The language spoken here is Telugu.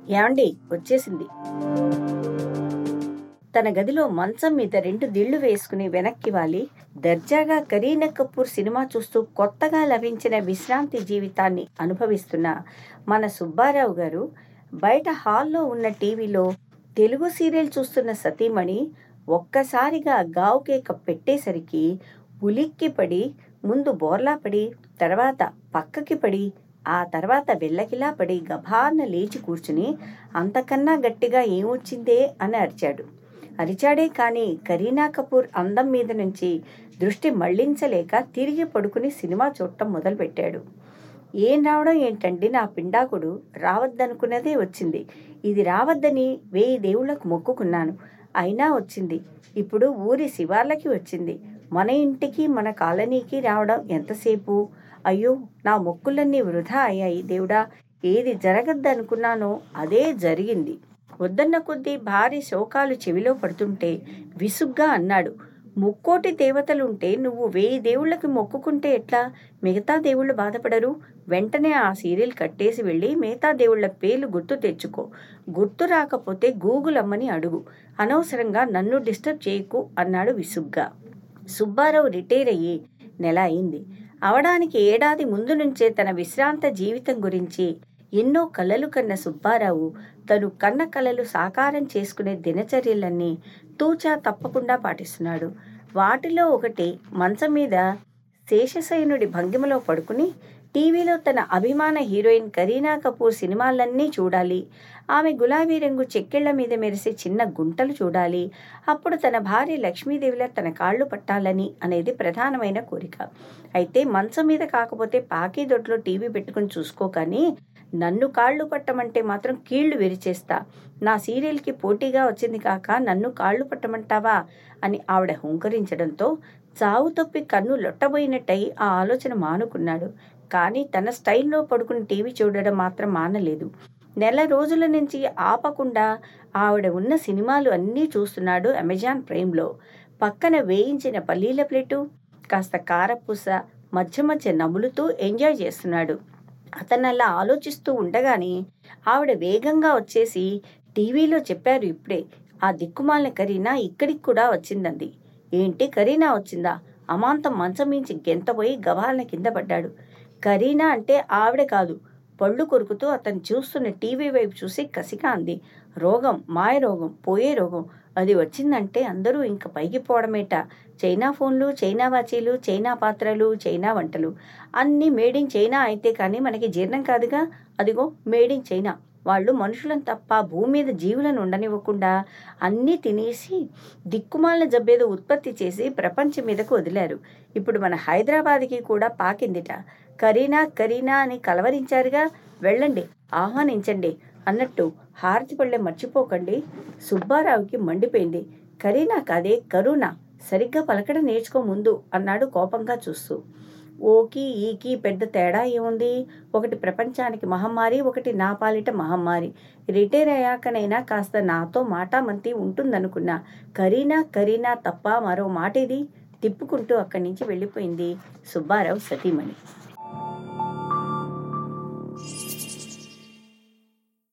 యాండి వచ్చేసింది. తన గదిలో మంచం మీద 2 దిళ్లు వేసుకుని వెనక్కి వాలి దర్జాగా కరీనా కపూర్ సినిమా చూస్తూ కొత్తగా లభించిన విశ్రాంతి జీవితాన్ని అనుభవిస్తున్న మన సుబ్బారావు గారు బయట హాల్లో ఉన్న టీవీలో తెలుగు సీరియల్ చూస్తున్న సతీమణి ఒక్కసారిగా గావు కేక పెట్టేసరికి ఉలిక్కిపడి ముందు బోర్లా పడి, తర్వాత పక్కకి పడి, ఆ తర్వాత వెళ్ళకిలా పడి గభార్న లేచి కూర్చుని అంతకన్నా గట్టిగా ఏమొచ్చిందే అని అరిచాడే కానీ కరీనా కపూర్ అందం మీద నుంచి దృష్టి మళ్లించలేక తిరిగి పడుకుని సినిమా చూడటం మొదలుపెట్టాడు. ఏం రావడం ఏంటండి, నా పిండాకుడు రావద్దనుకున్నదే వచ్చింది. ఇది రావద్దని 1000 దేవుళ్లకు మొక్కుకున్నాను, అయినా వచ్చింది. ఇప్పుడు ఊరి శివార్లకి వచ్చింది. మన ఇంటికి మన కాలనీకి రావడం ఎంతసేపు? అయ్యో, నా మొక్కులన్నీ వృధా అయ్యాయి దేవుడా. ఏది జరగద్దనుకున్నానో అదే జరిగింది. వద్దన్న కొద్దీ భారీ శోకాలు చెవిలో పడుతుంటే విసుగ్గా అన్నాడు. ముక్కోటి దేవతలుంటే నువ్వు 1000 దేవుళ్ళకి మొక్కుకుంటే ఎట్లా? మిగతా దేవుళ్ళు బాధపడరు? వెంటనే ఆ సీరియల్ కట్టేసి వెళ్ళి మిగతా దేవుళ్ళ పేర్లు గుర్తు తెచ్చుకో. గుర్తు రాకపోతే గూగులమ్మని అడుగు. అనవసరంగా నన్ను డిస్టర్బ్ చేయకు అన్నాడు విసుగ్గా. సుబ్బారావు రిటైర్ అయ్యి నెల అయింది. అవడానికి ఏడాది ముందు నుంచే తన విశ్రాంత జీవితం గురించి ఎన్నో కలలు కన్న సుబ్బారావు తను కన్న కలలు సాకారం చేసుకునే దినచర్యలన్నీ తూచా తప్పకుండా పాటిస్తున్నాడు. వాటిలో ఒకటి మంచం మీద శేషశయనుడి భంగిమలో పడుకుని టీవీలో తన అభిమాన హీరోయిన్ కరీనా కపూర్ సినిమాలన్నీ చూడాలి. ఆమె గులాబీ రంగు చెక్కిళ్ల మీద మెరిసే చిన్న గుంటలు చూడాలి. అప్పుడు తన భార్య లక్ష్మీదేవిలా తన కాళ్ళు పట్టాలని అనేది ప్రధానమైన కోరిక. అయితే మంచం మీద కాకపోతే పాకీ దొడ్లో టీవీ పెట్టుకుని చూసుకో, కానీ నన్ను కాళ్ళు పట్టమంటే మాత్రం కీళ్లు విరిచేస్తా. నా సీరియల్కి పోటీగా వచ్చింది కాక నన్ను కాళ్ళు పట్టమంటావా అని ఆవిడ హుంకరించడంతో చావు తప్పి కన్ను లొట్టబోయినట్టయి ఆ ఆలోచన మానుకున్నాడు. కానీ తన స్టైల్లో పడుకుని టీవీ చూడడం మాత్రం మానలేదు. నెల రోజుల నుంచి ఆపకుండా ఆవిడ ఉన్న సినిమాలు అన్నీ చూస్తున్నాడు అమెజాన్ ప్రైమ్లో. పక్కన వేయించిన పల్లీల ప్లేటు, కాస్త కారపూస మధ్య మధ్య నములుతూ ఎంజాయ్ చేస్తున్నాడు. అతనలా ఆలోచిస్తూ ఉండగానే ఆవిడ వేగంగా వచ్చేసి టీవీలో చెప్పారు ఇప్పుడే, ఆ దిక్కుమాలిన కరీనా ఇక్కడికి కూడా వచ్చిందంది. ఏంటి, కరీనా వచ్చిందా? అమాంతం మంచం మించి గెంతపోయి గబాలన కింద పడ్డాడు. కరీనా అంటే ఆవిడ కాదు. పళ్ళు కొరుకుతూ అతను చూస్తున్న టీవీ వైపు చూసి కసిగా అంది. రోగం, మాయ రోగం, పోయే రోగం. అది వచ్చిందంటే అందరూ ఇంక పైకి పోవడమేట. చైనా ఫోన్లు, చైనా వాచీలు, చైనా పాత్రలు, చైనా వంటలు అన్నీ మేడ్ ఇన్ చైనా అయితే కానీ మనకి జీర్ణం కాదుగా. అదిగో మేడ్ ఇన్ చైనా. వాళ్ళు మనుషులను తప్ప భూమి మీద జీవులను ఉండనివ్వకుండా అన్నీ తినేసి దిక్కుమాలిన జబ్బేదో ఉత్పత్తి చేసి ప్రపంచం మీదకు వదిలారు. ఇప్పుడు మన హైదరాబాద్కి కూడా పాకిందిట. కరీనా కరీనా అని కలవరించారుగా, వెళ్ళండి ఆహ్వానించండి అన్నట్టు హారతి పళ్ళె మర్చిపోకండి. సుబ్బారావుకి మండిపోయింది. కరీనా కాదే, కరుణ. సరిగ్గా పలకడం నేర్చుకో ముందు అన్నాడు కోపంగా చూస్తూ. ఓకి ఈకి పెద్ద తేడా ఏముంది? ఒకటి ప్రపంచానికి మహమ్మారి, ఒకటి నా పాలిట మహమ్మారి. రిటైర్ అయ్యాకనైనా కాస్త నాతో మాటామంతి ఉంటుందనుకున్నా. కరీనా కరీనా తప్ప మరో మాట ఇది. తిప్పుకుంటూ అక్కడి నుంచి వెళ్ళిపోయింది సుబ్బారావు సతీమణి.